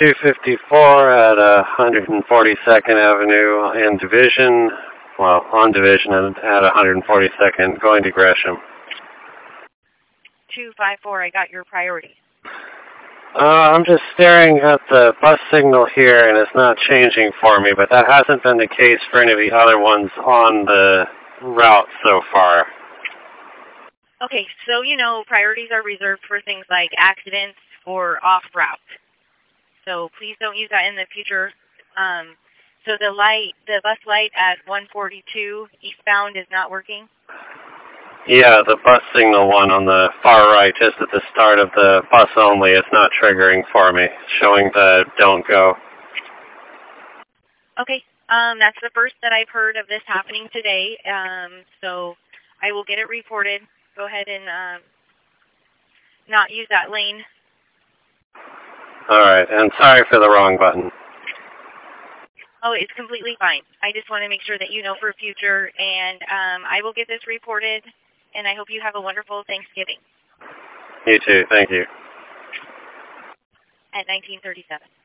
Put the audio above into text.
254 at 142nd Avenue and Division, well, on Division and at 142nd, going to Gresham. 254, I got your priority. I'm just staring at the bus signal here, and it's not changing for me, but that hasn't been the case for any of the other ones on the route so far. Okay, so you know priorities are reserved for things like accidents or off-route. So please don't use that in the future. So the bus light at 142 eastbound is not working? Yeah, the bus signal one on the far right, just at the start of the bus only, it's not triggering for me, showing the don't go. Okay, that's the first that I've heard of this happening today, so I will get it reported. Go ahead and not use that lane. Alright, and sorry for the wrong button. Oh, it's completely fine. I just want to make sure that you know for future, and I will get this reported, and I hope you have a wonderful Thanksgiving. You too, thank you. At 1937.